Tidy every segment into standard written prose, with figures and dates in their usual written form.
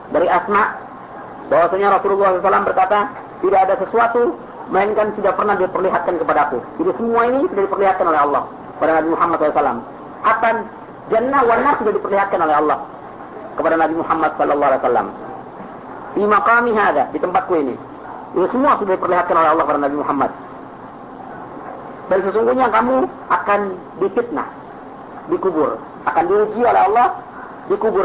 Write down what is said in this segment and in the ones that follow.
dari Asma bahwasanya Rasulullah SAW berkata, tidak ada sesuatu melainkan sudah pernah diperlihatkan kepadaku. Jadi semua ini sudah diperlihatkan oleh Allah kepada Nabi Muhammad SAW. Hatta jannah wan nar sudah diperlihatkan oleh Allah kepada Nabi Muhammad SAW. Di maqami hadza, di tempatku ini. Ini semua sudah diperlihatkan oleh Allah kepada Nabi Muhammad. Dan sesungguhnya kamu akan difitnah, dikubur, akan diuji oleh Allah, dikubur.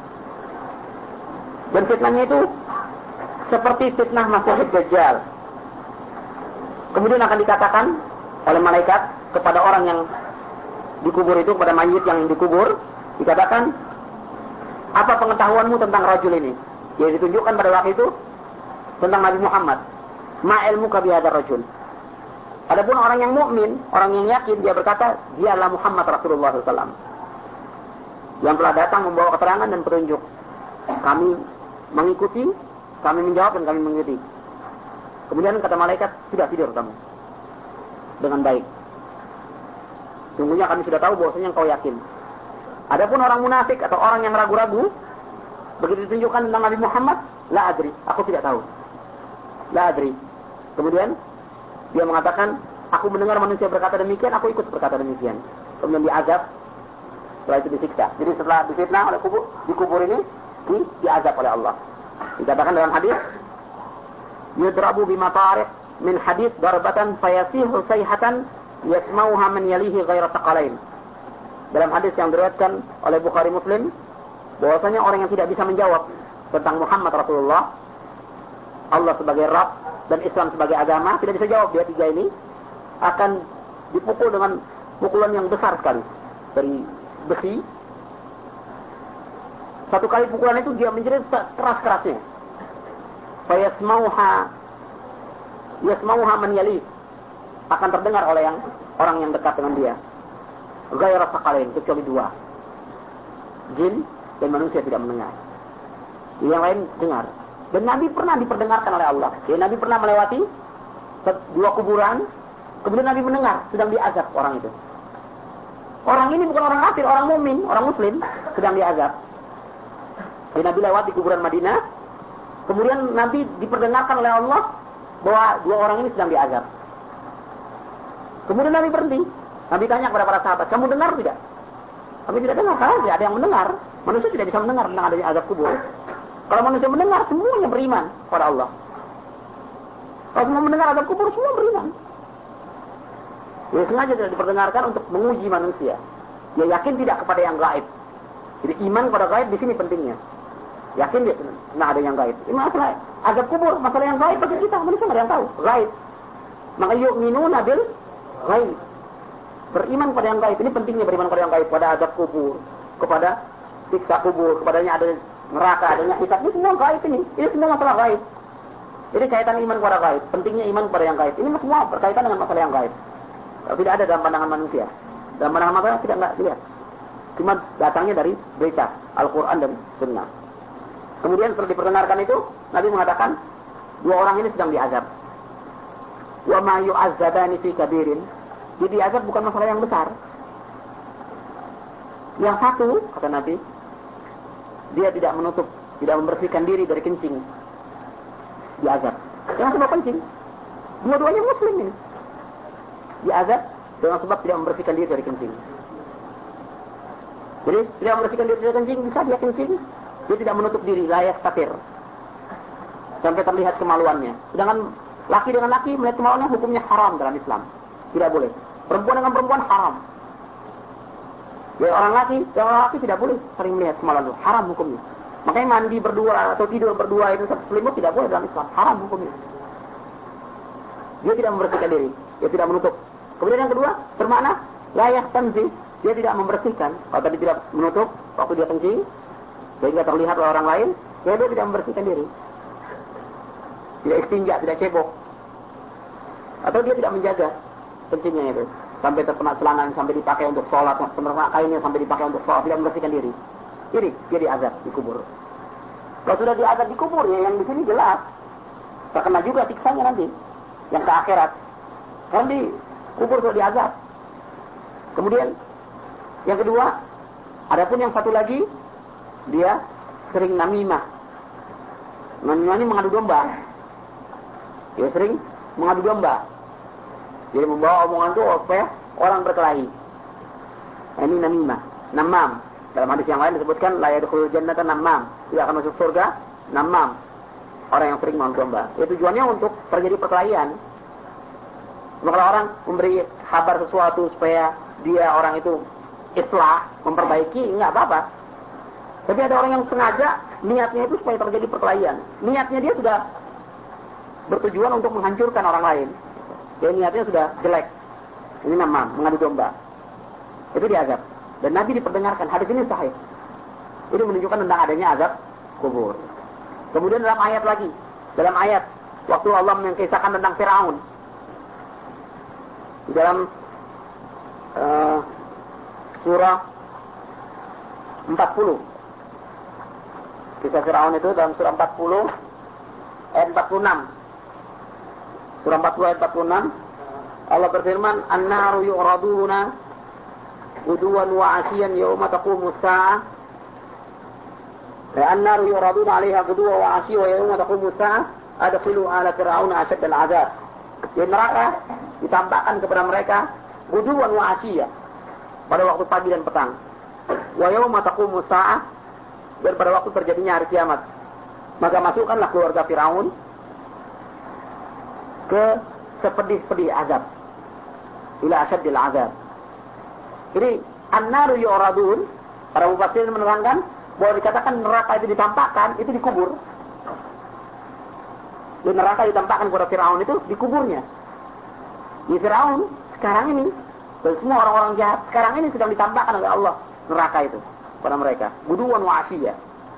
Dan fitnahnya itu seperti fitnah Masih Dajjal. Kemudian akan dikatakan oleh malaikat kepada orang yang dikubur itu, kepada mayit yang dikubur, dikatakan, apa pengetahuanmu tentang rajul ini? Yang ditunjukkan pada waktu itu tentang Nabi Muhammad. Ma ilmuka bihadzal rajul. Adapun orang yang mukmin, orang yang yakin, dia berkata, dia adalah Muhammad Rasulullah SAW, yang telah datang membawa keterangan dan petunjuk. Kami mengikuti, kami menjawab dan kami mengikuti. Kemudian kata malaikat, sudah tidur kamu dengan baik. Sungguhnya kami sudah tahu bahwasanya engkau yakin. Adapun orang munafik atau orang yang ragu-ragu, begitu ditunjukkan tentang Nabi Muhammad, la adri, aku tidak tahu. La adri. Kemudian dia mengatakan, aku mendengar manusia berkata demikian, aku ikut berkata demikian. Kemudian diazab, setelah itu disiksa. Jadi setelah difitnah oleh dikubur ini, diazab oleh Allah. Dikatakan dalam hadis, yudrabu bima tariq min hadith darbatan fayasihu sayhatan yasmauha man yalihi ghaira taqalain. Dalam hadis yang diriwayatkan oleh Bukhari Muslim, bahwasanya orang yang tidak bisa menjawab tentang Muhammad Rasulullah, Allah sebagai Rabb dan Islam sebagai agama, tidak bisa jawab, dia tiga ini akan dipukul dengan pukulan yang besar sekali dari besi. Satu kali pukulan itu dia menjerit keras-kerasnya. Yasmauha man yali, akan terdengar oleh orang yang dekat dengan dia. Ghaira taqalain, kecuali dua, jin dan manusia tidak mendengar. Yang lain dengar. Dan Nabi pernah diperdengarkan oleh Allah. Jadi Nabi pernah melewati dua kuburan, kemudian Nabi mendengar sedang diazab orang itu. Orang ini bukan orang kafir, orang mukmin, orang muslim, sedang diazab. Jadi Nabi lewat di kuburan Madinah, kemudian Nabi diperdengarkan oleh Allah bahwa dua orang ini sedang diazab. Kemudian Nabi berhenti. Nabi tanya kepada para sahabat, kamu dengar tidak? Kami tidak dengar, karena tidak ada yang mendengar. Manusia tidak bisa mendengar tentang adanya azab kubur. Kalau manusia mendengar, semuanya beriman kepada Allah. Kalau semua mendengar azab kubur, semua beriman. Dia sengaja tidak diperdengarkan untuk menguji manusia. Dia yakin tidak kepada yang gaib. Jadi iman kepada gaib di sini pentingnya. Yakin dia tentang ada yang gaib. Ini masalah azab kubur, masalah yang gaib bagi kita. Manusia tidak ada yang tahu. Gaib. Maka yu'minuna bil gaib. Beriman kepada yang gaib. Ini pentingnya beriman kepada yang gaib. Kepada azab kubur, kepada siksa kubur, kepadanya ada neraka, adanya hisab. Ini semua gaib ini. Ini semua masalah gaib. Jadi kaitan iman kepada gaib. Pentingnya iman kepada yang gaib. Ini semua berkaitan dengan masalah yang gaib. Tidak ada dalam pandangan manusia. Dalam pandangan manusia tidak lihat. Cuma datangnya dari berita Al-Quran dan Sunnah. Kemudian setelah diperdengarkan itu, Nabi mengatakan, dua orang ini sedang diazab. Wa ma yu'azzabani fi kabirin. Jadi diazab bukan masalah yang besar. Yang satu, kata Nabi, dia tidak menutup, tidak membersihkan diri dari kencing. Diazab. Dengan sebab kencing. Dua-duanya muslim ini. Diazab dengan sebab tidak membersihkan diri dari kencing. Jadi tidak membersihkan diri dari kencing, bisa dia kencing. Dia tidak menutup diri, layak kafir. Sampai terlihat kemaluannya. Sedangkan laki dengan laki melihat kemaluannya hukumnya haram dalam Islam. Tidak boleh. Perempuan dengan perempuan haram. Jadi orang laki tidak boleh sering melihat kemaluan itu. Haram hukumnya. Makanya mandi berdua atau tidur berdua itu satu selimut tidak boleh dalam Islam. Haram hukumnya. Dia tidak membersihkan diri. Dia tidak menutup. Kemudian yang kedua, bermakna layak tanzih. Dia tidak membersihkan. Kalau tadi tidak menutup waktu dia kencing, sehingga terlihat oleh orang lain, dia tidak membersihkan diri. Tidak istinja, tidak cebok. Atau dia tidak menjaga kencingnya itu. Sampai terkena selangan, sampai dipakai untuk sholat, penernak kainnya sampai dipakai untuk sholat, tidak membersihkan diri. Ini dia diazab, dikubur. Kalau sudah diazab dikubur, ya yang di sini jelas. Terkena juga siksanya nanti. Yang ke akhirat. Karena di kubur sudah diazab. Kemudian, yang kedua, adapun yang satu lagi, dia sering namimah. Namimah ini mengadu domba. Dia sering mengadu domba. Jadi membawa omongan itu supaya orang berkelahi. Ini namimah, namam. Dalam hadis yang lain disebutkan la yadkhulul jannata namam. Tidak akan masuk surga namam. Orang yang sering mengadu domba. Itu tujuannya untuk terjadi perkelahian. Kalau orang memberi kabar sesuatu supaya dia orang itu islah, memperbaiki, enggak apa-apa. Tapi ada orang yang sengaja niatnya itu supaya terjadi perkelahian. Niatnya dia sudah bertujuan untuk menghancurkan orang lain. Jadi niatnya sudah jelek. Ini namam, mengadu domba. Itu diazab. Dan Nabi diperdengarkan. Hadis ini sahih. Ini menunjukkan tentang adanya azab kubur. Kemudian dalam ayat lagi. Dalam ayat. Waktu Allah mengisahkan tentang Fir'aun. Di dalam surah 40. Kisah Fir'aun itu dalam surah 40. Ayat 46. Surah 40 ayat 46. Allah berfirman. An-naru yu'raduna guduwan wa asyian yawma taqumu as-sa'ah. An-naru yu'raduna 'alaiha guduwan wa asyian wa yawma taqumu as-sa'ah adkhilu ala fir'auna asyadd al-'adzab. Di neraka ditampakkan kepada mereka guduwan wa asyian pada waktu pagi dan petang. Wa yawma taqumu as-sa'ah, dan pada waktu terjadinya hari kiamat. Maka masukkanlah keluarga Firaun ke sepedih-pedih azab. Ila asyaddil azab. Jadi an-naru yu'radun, para mufassir menerangkan bahwa dikatakan neraka itu ditampakkan, itu dikubur. Di neraka ditampakkan kepada Firaun itu dikuburnya. Di Firaun sekarang ini dan semua orang-orang jahat sekarang ini sedang ditampakkan oleh Allah neraka itu pada mereka. Guduwan wa asyiya.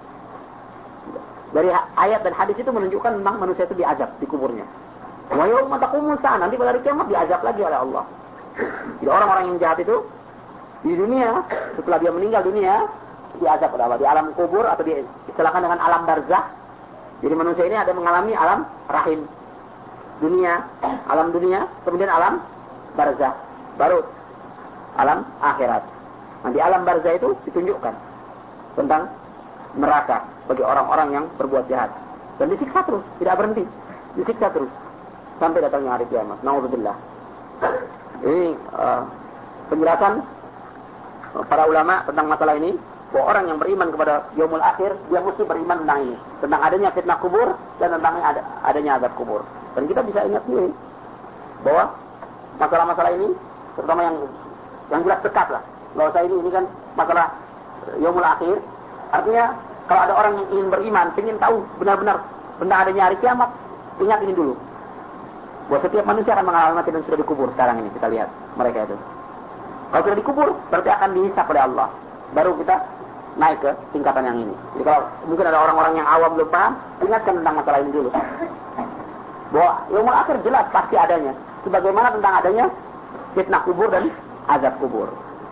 Dari ayat dan hadis itu menunjukkan tentang manusia itu diazab di kuburnya. Wa yauma taqumu as-sa'ah, nanti pada hari kiamat diazab lagi oleh Allah. Jadi orang-orang yang jahat itu di dunia, setelah dia meninggal dunia, diazab oleh Allah di alam kubur atau diistilahkan dengan alam barzakh. Jadi manusia ini ada mengalami alam rahim dunia, alam dunia, kemudian alam barzakh, baru alam akhirat. Nah, di alam barzakh itu ditunjukkan tentang neraka bagi orang-orang yang berbuat jahat. Dan disiksa terus, tidak berhenti. Disiksa terus sampai datangnya hari kiamat. Nauzubillah. Ini penjelasan para ulama tentang masalah ini, bahwa orang yang beriman kepada yaumul akhir, dia mesti beriman tentang ini, tentang adanya fitnah kubur dan tentang adanya azab kubur. Dan kita bisa ingat sendiri bahwa masalah-masalah ini, terutama yang jelas dekat lah. Kalau saya ini kan masalah yaumul akhir, artinya kalau ada orang yang ingin beriman, ingin tahu benar-benar tentang adanya hari kiamat, ingat ini dulu. Bahwa setiap manusia akan mengalami mati dan sudah dikubur sekarang ini, kita lihat mereka itu. Kalau sudah dikubur, berarti akan dihisab oleh Allah. Baru kita naik ke tingkatan yang ini. Jadi kalau mungkin ada orang-orang yang awam belum paham, ingatkan tentang masalah ini dulu. Bahwa yaumul akhir jelas pasti adanya. Sebagaimana tentang adanya fitnah kubur dan azab kubur.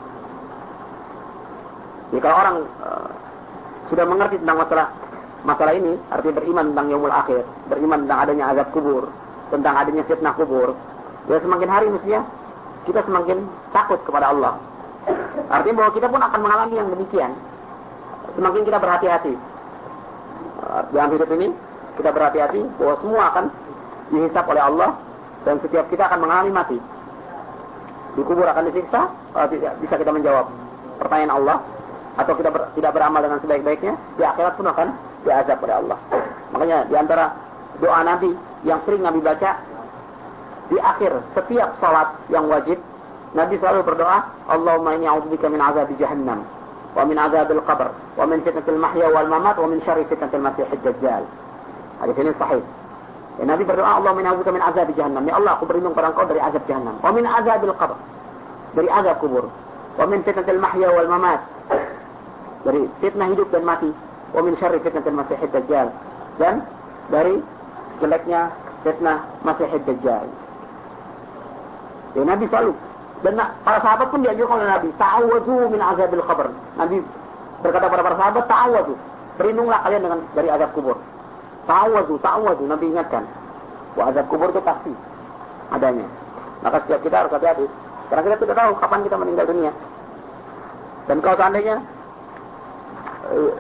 Jadi kalau orang sudah mengerti tentang masalah ini, artinya beriman tentang yaumul akhir, beriman tentang adanya azab kubur, tentang adanya fitnah kubur, ya semakin hari mestinya kita semakin takut kepada Allah. Artinya bahwa kita pun akan mengalami yang demikian. Semakin kita berhati-hati dalam hidup ini, kita berhati-hati bahwa semua akan dihisab oleh Allah dan setiap kita akan mengalami mati. Di kubur akan disiksa, tidak bisa kita menjawab pertanyaan Allah, atau kita tidak beramal dengan sebaik-baiknya, di akhirat pun akan diazab oleh Allah. Makanya di antara doa Nabi yang sering Nabi baca di akhir setiap salat yang wajib, Nabi selalu berdoa, Allahumma inni a'udzubika min azabi jahannam, wa min azabil qabr, wa min fitnatil mahya wal mamat, wa min syarri fitnatil masiihid dajjal. Hadis ini sahih. Ya, Nabi berdoa, Allahumma inni a'udzubika min azabi jahannam. Ya Allah, aku berlindung pada Engkau dari azab jahannam. Wa min azabil qabr, dari azab kubur. Wa min fitnatil mahya wal mamat, dari fitnah hidup dan mati. Wa min syarri fitnatil masiihid dajjal, dan dari jeleknya fitnah masiihid dajjal. Ya, Nabi selalu. Dan para sahabat pun diajarkan oleh Nabi, ta'awwadzu min azabil qabr. Nabi berkata kepada para sahabat, ta'awwadzu, berlindunglah kalian dari azab kubur. Ta'awwadzu, Nabi ingatkan. Bahwa azab kubur itu pasti adanya. Maka setiap kita harus hati-hati. Karena kita tidak tahu kapan kita meninggal dunia. Dan kalau seandainya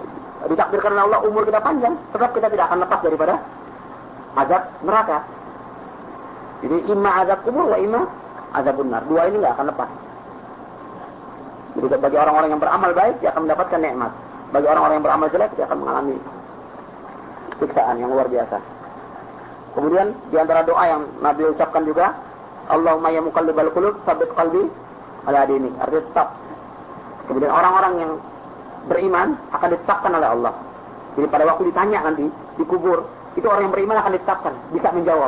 ditakdirkan oleh Allah umur kita panjang, tetap kita tidak akan lepas daripada azab neraka. Jadi imma azab kubur wa imma azab benar. Dua ini nggak akan lepas. Jadi bagi orang-orang yang beramal baik dia akan mendapatkan nikmat. Bagi orang-orang yang beramal jelek dia akan mengalami siksaan yang luar biasa. Kemudian di antara doa yang Nabi ucapkan juga, Allahumma ya muqallibal qulub, tsabbit qalbi ala dinik. Artinya tetap. Kemudian orang-orang yang beriman akan ditetapkan oleh Allah. Jadi pada waktu ditanya nanti di kubur, itu orang yang beriman akan ditetapkan, bisa menjawab.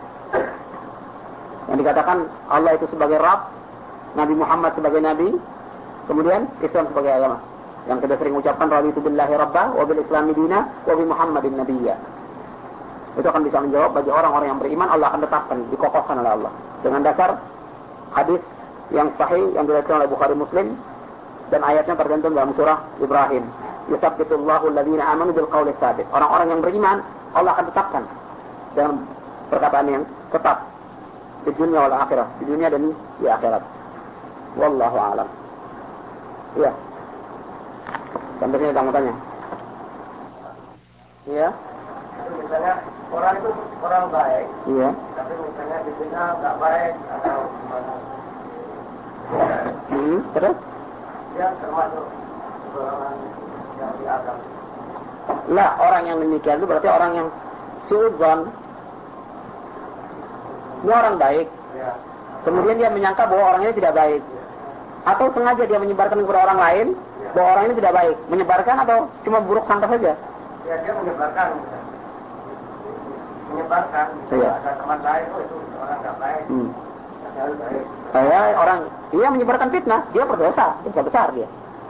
Yang dikatakan Allah itu sebagai Rabb, Nabi Muhammad sebagai Nabi, kemudian Islam sebagai agama. Yang kita sering ucapkan raditu billahi rabba wa bil islami dina wa bi Muhammadin nabiyya. Itu akan bisa menjawab bagi orang-orang yang beriman, Allah akan tetapkan, dikokohkan oleh Allah. Dengan dasar hadis yang sahih yang diriwayatkan oleh Bukhari Muslim dan ayatnya tercantum dalam surah Ibrahim. Yusabbitullahu alladhina amanu bil qawli tsabit. Orang-orang yang beriman Allah akan tetapkan dalam perkataan yang tetap di dunia wal akhirah, di dunia dan di akhirat. Wallahu a'lam. Iya. Sampai sini kamu tanya. Iya. Misalnya orang itu orang baik. Iya. Tapi misalnya dibina nggak baik atau gimana? Terus? Dia termasuk golongan yang diagam. Lah, orang yang demikian itu berarti orang yang suudzon. Dia orang baik. Ya. Kemudian dia menyangka bahwa orang ini tidak baik. Atau sengaja dia menyebarkan kepada orang lain bahwa orang ini tidak baik. Menyebarkan atau cuma buruk sangka saja? Ya, dia menyebarkan. Menyebarkan. Iya. Ada teman lain, itu orang nggak baik. Padahal baik. Dia menyebarkan fitnah, dia berdosa, dosa besar dia.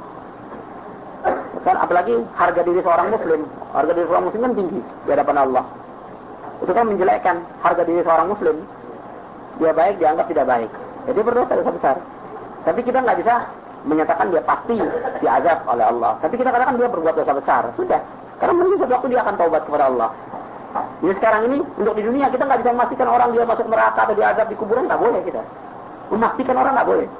Kan apalagi harga diri seorang muslim kan tinggi di hadapan Allah. Itu kan menjelekkan harga diri seorang muslim. Dia baik dianggap tidak baik. Jadi berdosa, dosa besar. Tapi kita nggak bisa menyatakan dia pasti diazab oleh Allah. Tapi kita katakan dia berbuat dosa besar. Sudah. Karena mungkin suatu waktu dia akan taubat kepada Allah. Jadi sekarang ini untuk di dunia kita nggak bisa memastikan orang dia masuk neraka atau diazab di kuburan, nggak boleh kita. Memastikan orang nggak boleh.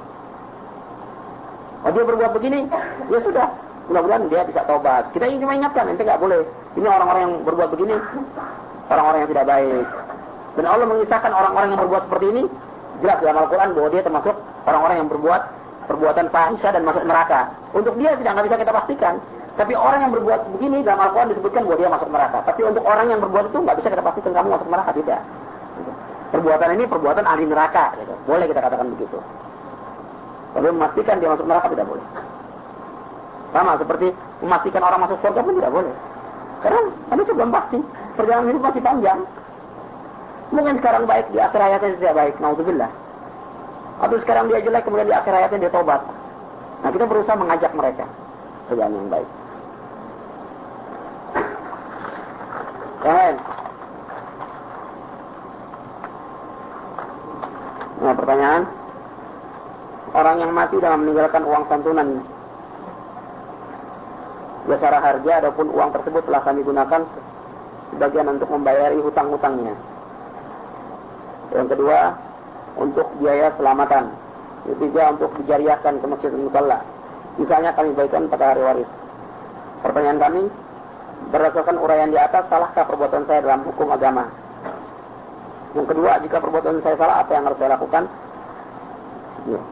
Oh dia berbuat begini, ya sudah. Mudah-mudahan dia bisa taubat. Kita ingin cuma ingatkan, ente nggak boleh. Ini orang-orang yang berbuat begini, orang-orang yang tidak baik. Dan Allah mengisahkan orang-orang yang berbuat seperti ini, jelas dalam Al-Quran bahwa dia termasuk orang-orang yang berbuat perbuatan fahisyah dan masuk neraka. Untuk dia nggak bisa kita pastikan. Tapi orang yang berbuat begini dalam Al-Quran disebutkan bahwa dia masuk neraka. Tapi untuk orang yang berbuat itu nggak bisa kita pastikan kamu masuk neraka, tidak. Perbuatan ini perbuatan ahli neraka. Gitu. Boleh kita katakan begitu. Tapi memastikan dia masuk neraka tidak boleh. Sama seperti memastikan orang masuk surga pun tidak boleh. Karena manusia belum pasti. Perjalanan hidup masih panjang. Mungkin sekarang baik, di akhir hayatnya tidak baik. Naudzubillah. Atau sekarang dia jelek, kemudian di akhir hayatnya dia tobat. Nah kita berusaha mengajak mereka ke jalan yang baik. Yang lain. Nah pertanyaan. Orang yang mati dalam meninggalkan uang santunan jasara harja ataupun uang tersebut telah kami gunakan sebagian untuk membayari hutang-hutangnya. Yang kedua, untuk biaya selamatan. Yang ketiga, untuk dijariahkan ke masjid musalla. Misalnya kami bagikan pada hari waris. Pertanyaan kami, berdasarkan uraian di atas, salahkah perbuatan saya dalam hukum agama? Yang kedua, jika perbuatan saya salah, apa yang harus saya lakukan? Ya.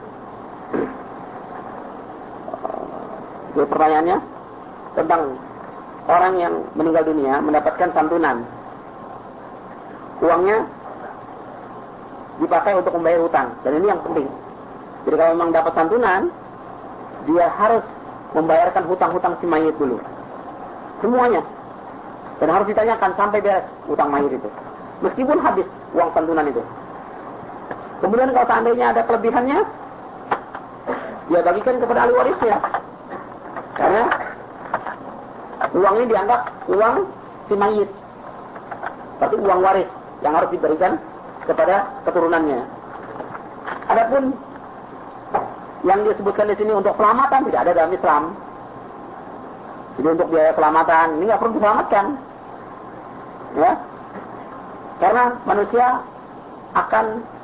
Jadi pertanyaannya tentang orang yang meninggal dunia mendapatkan santunan. Uangnya dipakai untuk membayar hutang. Dan ini yang penting. Jadi kalau memang dapat santunan, dia harus membayarkan hutang-hutang si mayit dulu. Semuanya. Dan harus ditanyakan sampai beres hutang mayit itu. Meskipun habis uang santunan itu. Kemudian kalau seandainya ada kelebihannya, dia bagikan kepada ahli warisnya. Karena uang ini dianggap uang si mayit. Tapi uang waris yang harus diberikan kepada keturunannya. Adapun yang disebutkan di sini untuk selamatan tidak ada dalam Islam. Jadi untuk biaya selamatan ini nggak perlu diselamatkan, ya, karena manusia akan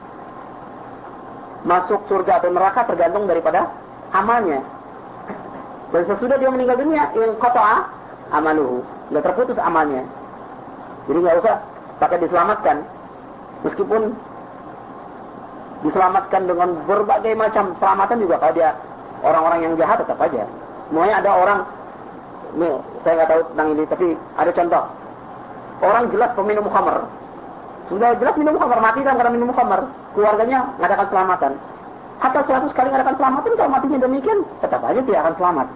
masuk surga atau neraka tergantung daripada amalnya. Dan sesudah dia meninggal dunia, yang qata'a amaluhu, nggak terputus amalnya. Jadi nggak usah pakai diselamatkan, meskipun diselamatkan dengan berbagai macam selamatan juga, kalau dia orang-orang yang jahat tetap aja. Semuanya ada orang, nih saya nggak tahu tentang ini, tapi ada contoh. Orang jelas peminum khamr, sudah jelas minum khamr, mati kan karena minum khamr, keluarganya ngadakan selamatan. Hatta 100 kali ngadakan selamatan, kalau matinya demikian, tetap aja tidak akan selamat.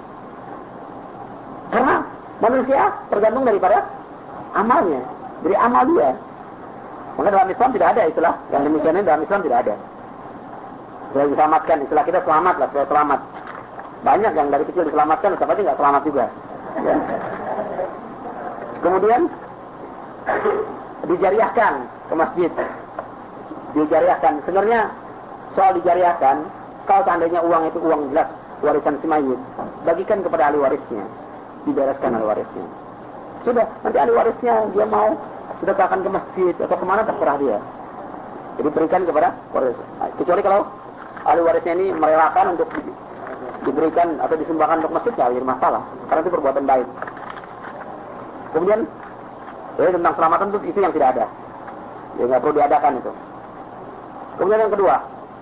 Karena manusia tergantung daripada amalnya, dari amal dia. Maka dalam Islam tidak ada istilah yang demikian, dalam Islam tidak ada. Sudah diselamatkan, istilah kita selamat lah, sudah selamat. Banyak yang dari kecil diselamatkan, tetap aja nggak selamat juga. Ya. Kemudian dijariahkan ke masjid. Dijariahkan. Sebenarnya soal dijariahkan, kalau seandainya uang itu uang jelas warisan si mayit, bagikan kepada ahli warisnya, dibereskan ahli warisnya. Sudah, nanti ahli warisnya dia mau sedekahkan ke masjid atau kemana terserah dia. Jadi berikan kepada waris. Kecuali kalau ahli warisnya ini merelakan untuk diberikan atau disumbangkan untuk masjid, ya jadi masalah. Karena itu perbuatan baik. Kemudian, tentang selamatan itu yang tidak ada. Ya nggak perlu diadakan itu. Kemudian yang kedua,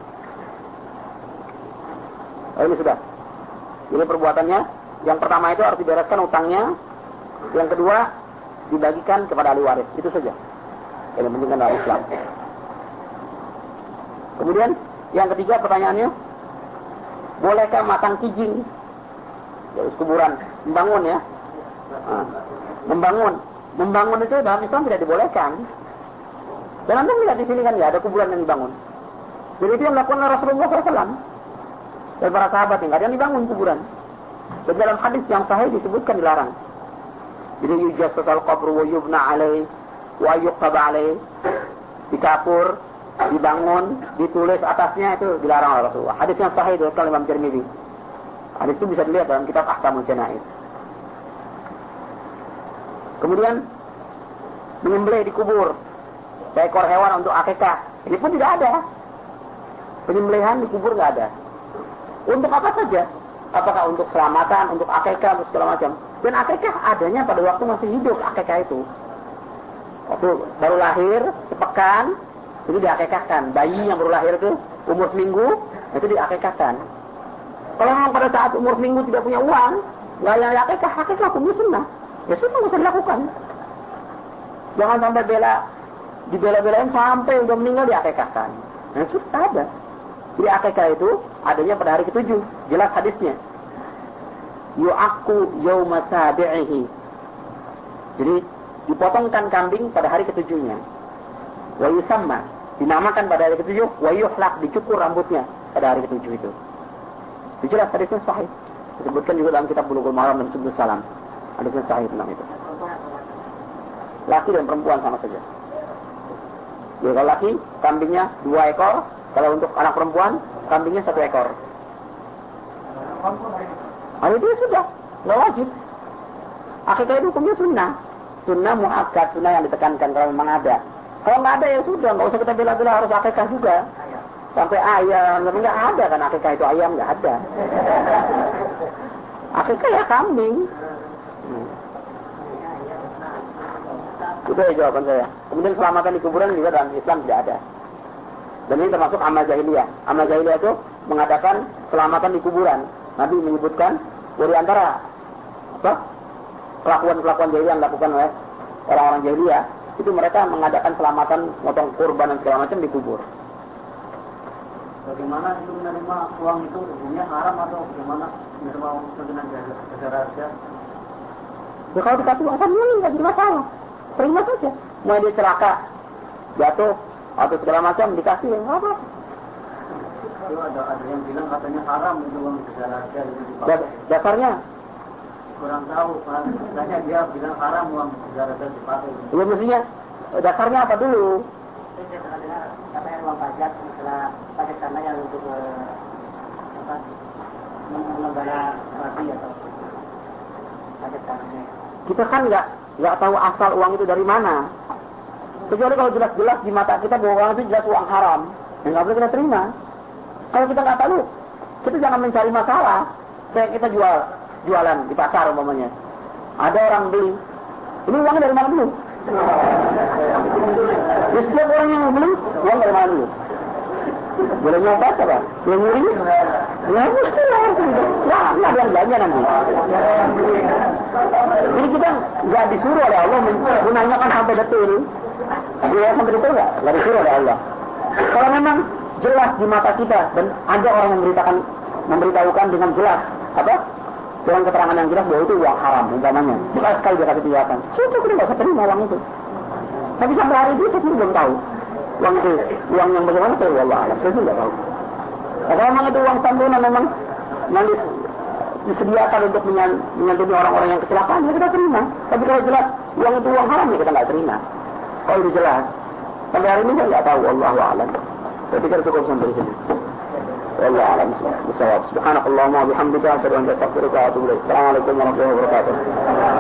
ini sudah. Ini perbuatannya. Yang pertama itu harus dibereskan utangnya. Yang kedua, dibagikan kepada ahli waris. Itu saja. Ini pentingkan dalam Islam. Kemudian, yang ketiga pertanyaannya, bolehkah matang kijing? Dari kuburan. Membangun ya. Membangun itu dalam Islam tidak dibolehkan. Dan anda lihat di sini kan ya ada kuburan yang dibangun. Jadi itu yang dilakukan Rasulullah SAW dan para sahabat yang ada yang dibangun kuburan. Dan dalam hadis yang sahih disebutkan dilarang. Jadi yujassasal qabru wa yubna alaih wa yuqtab alaih, dikapur, dibangun, ditulis atasnya, itu dilarang oleh Rasulullah. Hadis yang sahih diriwayatkan Imam Tirmidzi. Hadis itu bisa dilihat dalam kitab Ahkamul Janaiz. Kemudian menyembelih di kubur seekor hewan untuk akikah, ini pun tidak ada. Penyembelihan di kubur nggak ada. Untuk apa saja? Apakah untuk selamatan, untuk akikah, untuk segala macam. Dan akikah adanya pada waktu masih hidup, akikah itu. Waktu baru lahir, sepekan, itu diakikahkan. Bayi yang baru lahir itu umur seminggu, itu diakikahkan. Kalau memang pada saat umur seminggu tidak punya uang, nggak yang akikah, akikah hukumnya sunnah. Ya sudah nggak usah dilakukan. Jangan sampai dibela-belain sampai udah meninggal diakikahkan. Nah, sudah ada. Jadi akikah itu adanya pada hari ke-7. Jelas hadisnya. Yu'aqqu yawma sabi'ihi. Jadi dipotongkan kambing pada hari ke-7-nya. Wa yusamma, dinamakan pada hari ke-7. Wa yuhlaq, dicukur rambutnya pada hari ke-7 itu. Itu jelas hadisnya sahih. Disebutkan juga dalam kitab Bulughul Maram dan Subul Salam. Hadisnya sahih tentang itu. Laki dan perempuan sama saja. Ya, kalau laki, kambingnya 2 ekor. Kalau untuk anak perempuan, kambingnya 1 ekor. Itu sudah, nggak wajib. Akikah itu hukumnya sunnah. Sunnah muakkad, sunnah yang ditekankan kalau memang ada. Kalau nggak ada ya sudah, nggak usah kita bela-bela harus akikah juga. Sampai ayam, tapi nggak ada kan akikah itu ayam, nggak ada. Akikah ya kambing. Itu ya jawaban saya. Kemudian selamatan di kuburan juga dalam Islam tidak ada. Dan ini termasuk amal jahiliyah. Amal jahiliyah itu mengadakan selamatan di kuburan. Nabi menyebutkan dari antara kelakuan-kelakuan jahiliyah yang dilakukan oleh orang-orang jahiliyah, itu mereka mengadakan selamatan, motong kurban dan segala macam di kubur. Bagaimana itu menerima uang itu hukumnya haram atau bagaimana menerima uang itu dengan negara saja? Ya kalau dikasih uang sendiri nggak jadi masalah. Terima saja. Mau dia celaka, jatuh atau segala macam dikasih, nggak apa. Itu ada yang bilang katanya haram itu uang negara saja itu dipakai. Dasarnya? Kurang tahu, katanya dia bilang haram uang negara saja dipakai. Ya mestinya dasarnya apa dulu? Katanya uang pajak, masalah pajak tanah yang untuk mengembala mati atau pajak tanahnya. Kita kan nggak tahu asal uang itu dari mana. Kecuali kalau jelas-jelas di mata kita bahwa uang itu jelas uang haram, yang nggak boleh kita terima. Kalau kita nggak tahu, kita jangan mencari masalah. Kayak kita jualan di pasar umpamanya. ada orang beli. Ini uangnya dari mana dulu? Setiap orang yang beli, uang dari mana dulu? Boleh nyopet apa? Boleh nyuri? Ya mesti lah. Nah, ada yang belanja nanti. Jadi kita nggak disuruh oleh Allah menanyakan sampai detil. Ya sampai detil nggak disuruh oleh Allah. Kalau memang jelas di mata kita dan ada orang yang memberitahukan dengan jelas, apa? Dengan keterangan yang jelas bahwa itu uang haram, umpamanya. Jelas sekali dia kasih tindakan. Sudah kita nggak usah terima uang itu. Tapi sampai hari itu saya belum tahu. Uang itu, uang yang bagaimana saya wallah alam, saya tidak tahu. Nah, kalau memang itu uang santunan memang disediakan untuk menyantuni orang-orang yang kecelakaan, ya kita terima. Tapi kalau jelas uang itu uang haram, ya kita nggak terima. Kalau itu jelas. Sampai hari ini saya nggak tahu, wallahu a'lam. Saya pikir cukup sampai di sini. Wallahu a'lam. Bismillahirrahmanirrahim. Subhanakallahumma wa bihamdika asyhadu an la ilaha illa anta astaghfiruka wa atubu ilaik. Assalamualaikum warahmatullahi wabarakatuh.